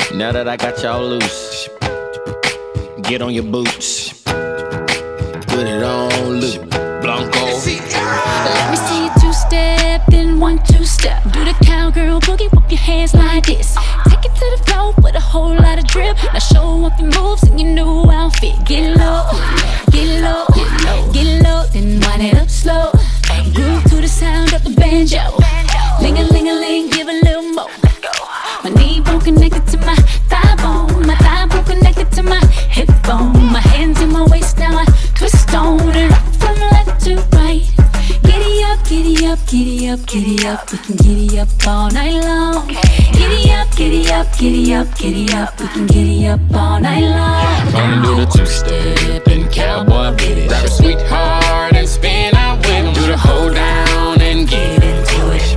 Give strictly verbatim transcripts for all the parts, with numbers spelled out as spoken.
Now that I got y'all loose, get on your boots, put it on loose, Blanco. Let me see you two-step, then one two-step. Do the cowgirl boogie, whip your hands like this. Take it to the floor with a whole lot of drip. Now show up your moves in your new outfit. Get low, get low, get low, then wind it up slow. Groove to the sound of the banjo. Ling-a-ling-a-ling, give a little more. My knee bone connected to my thigh bone. My thigh bone connected to my hip bone. My hands in my waist, now I twist on and rock from left to right. Giddy up, giddy up, giddy up, giddy up. We can giddy up all night long. Giddy up, giddy up, giddy up, giddy up. We can giddy up all night long. Gonna do the two-step and cowboy with it. Grab a sweetheart and spin out with him. Do the hold down and get into it.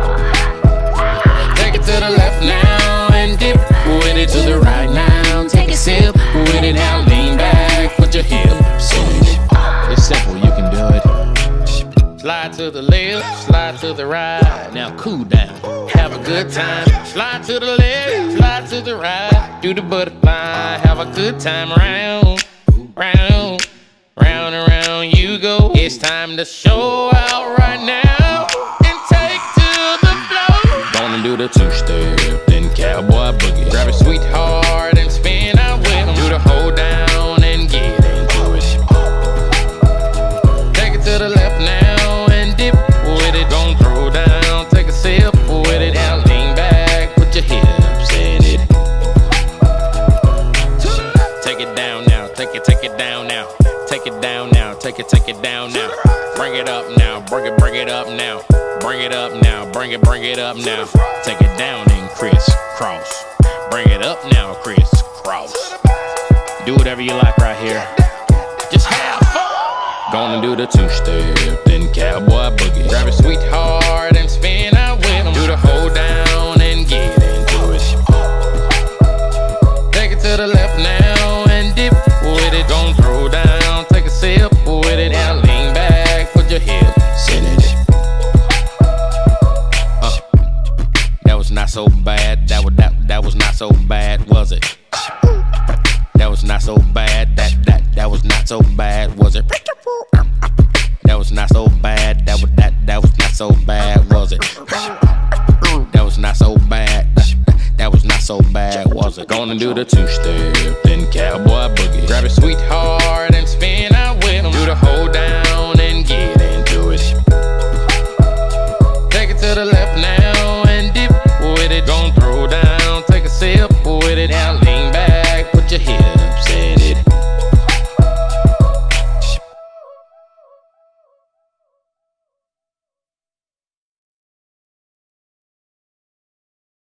Take it to the left now and dip with it. To the right now, take a sip with it. Now lean back, put your hips in it. It's simple, you can do it. Slide to the left, slide to the right. Now cool down, have a good time. Slide to the left, slide to the right. Do the butterfly, have a good time. Round, round, round and round you go. It's time to show out right now and take to the floor. Gonna do the two-step, then cowboy boogie. Grab a sweetheart and spin out with him. Do the hold down and get into it. Take it to the left now and dip with it. Don't throw down, take a sip with it. Now lean back, put your hips in it. Take it down now, take it, take it down now. Take it down now, take it, take it down now. Bring it up now, bring it, bring it up now. Bring it up now, bring it, bring it up now. Take it down and crisscross. Bring it up now, crisscross. Do whatever you like right here. Just have fun. Gonna do the two-step, then cowboy boogie. Grab a sweetheart and spin out with him. Do the hold down and get into it. Take it to the left now and dip with it. Don't throw down, take a sip with it. Now lean back, put your hips in it. Uh, that was not so bad. That was that that was not so bad, was it? That was not so bad. That that that was not so bad, was it? That was not so bad. That was that that was not so bad, was it? That was not so bad. That was not so bad, was it? Gonna do the two-step, then cowboy boogie. Grab a sweetheart and spin out with him. Do the hold down